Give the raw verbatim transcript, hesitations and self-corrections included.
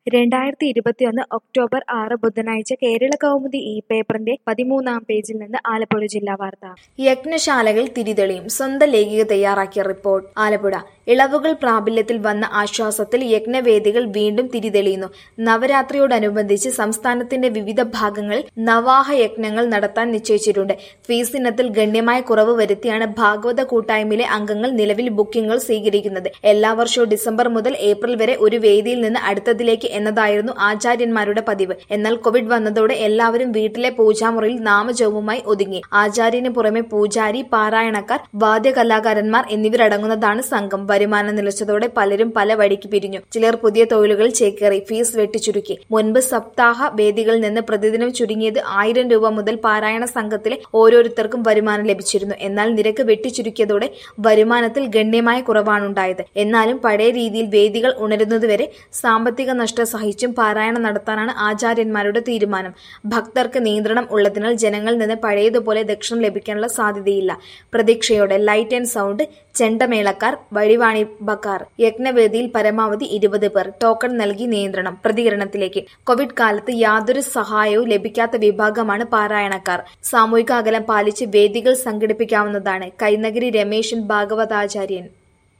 രണ്ടായിരത്തി ഇരുപത്തിയൊന്ന് ഒക്ടോബർ ആറ് ബുധനാഴ്ച കേരളകൗമുദി ഈ പേപ്പറിന്റെ പതിമൂന്നാം പേജിൽ നിന്ന് ആലപ്പുഴ ജില്ലാ വാർത്ത. യജ്ഞശാലകൾ തിരിതെളിയും. സ്വന്തം ലേഖിക തയ്യാറാക്കിയ റിപ്പോർട്ട്. ആലപ്പുഴ. ഇളവുകൾ പ്രാബല്യത്തിൽ വന്ന ആശ്വാസത്തിൽ യജ്ഞവേദികൾ വീണ്ടും തിരിതെളിയുന്നു. നവരാത്രിയോടനുബന്ധിച്ച് സംസ്ഥാനത്തിന്റെ വിവിധ ഭാഗങ്ങളിൽ നവാഹ യജ്ഞങ്ങൾ നടത്താൻ നിശ്ചയിച്ചിട്ടുണ്ട്. ഫീസ് ഇനത്തിൽ ഗണ്യമായ കുറവ് വരുത്തിയാണ് ഭാഗവത കൂട്ടായ്മയിലെ അംഗങ്ങൾ നിലവിൽ ബുക്കിംഗുകൾ സ്വീകരിക്കുന്നത്. എല്ലാ വർഷവും ഡിസംബർ മുതൽ ഏപ്രിൽ വരെ ഒരു വേദിയിൽ നിന്ന് അടുത്തതിലേക്ക് എന്നതായിരുന്നു ആചാര്യന്മാരുടെ പതിവ്. എന്നാൽ കോവിഡ് വന്നതോടെ എല്ലാവരും വീട്ടിലെ പൂജാമുറിയിൽ നാമജപവുമായി ഒതുങ്ങി. ആചാര്യന് പുറമെ പൂജാരി, പാരായണക്കാർ, വാദ്യകലാകാരന്മാർ എന്നിവരടങ്ങുന്നതാണ് സംഘം. വരുമാനം നിലച്ചതോടെ പലരും പല വഴിക്ക് പിരിഞ്ഞു. ചിലർ പുതിയ തൊഴിലുകളിൽ ചേക്കേറി. ഫീസ് വെട്ടിച്ചുരുക്കി. മുൻപ് സപ്താഹ വേദികളിൽ നിന്ന് പ്രതിദിനം ചുരുങ്ങിയത് ആയിരം രൂപ മുതൽ പാരായണ സംഘത്തിലെ ഓരോരുത്തർക്കും വരുമാനം ലഭിച്ചിരുന്നു. എന്നാൽ നിരക്ക് വെട്ടിച്ചുരുക്കിയതോടെ വരുമാനത്തിൽ ഗണ്യമായ കുറവാണുണ്ടായത്. എന്നാലും പഴയ രീതിയിൽ വേദികൾ ഉണരുന്നതുവരെ സാമ്പത്തിക നഷ്ടം സഹിച്ചും പാരായണം നടത്താനാണ് ആചാര്യന്മാരുടെ തീരുമാനം. ഭക്തർക്ക് നിയന്ത്രണം ഉള്ളതിനാൽ ജനങ്ങളിൽ നിന്ന് പഴയതുപോലെ ദക്ഷിണം ലഭിക്കാനുള്ള സാധ്യതയില്ല. പ്രതീക്ഷയോടെ ലൈറ്റ് ആൻഡ് സൗണ്ട്, ചെണ്ടമേളക്കാർ, വഴിവാണിഭക്കാർ. യജ്ഞവേദിയിൽ പരമാവധി ഇരുപത് പേർ. ടോക്കൺ നൽകി നിയന്ത്രണം. പ്രതികരണത്തിലേക്ക്. കോവിഡ് കാലത്ത് യാതൊരു സഹായവും ലഭിക്കാത്ത വിഭാഗമാണ് പാരായണക്കാർ. സാമൂഹിക അകലം പാലിച്ച് വേദികൾ സംഘടിപ്പിക്കാവുന്നതാണ്. കൈനഗരി രമേശൻ ഭാഗവതാചാര്യൻ.